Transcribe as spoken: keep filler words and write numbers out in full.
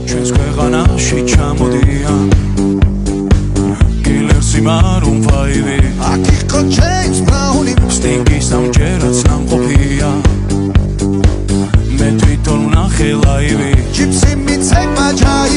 ჩვენს ქვეყანაში ჩამოდიან კილერსი მარუნ ფაივი აქ იყო ჯეიმს ბრაუნი სტინგი სამჯერად სამყოფია მე თვითონ ვნახე ლაივი ჯიპსი მიცემა ჯაი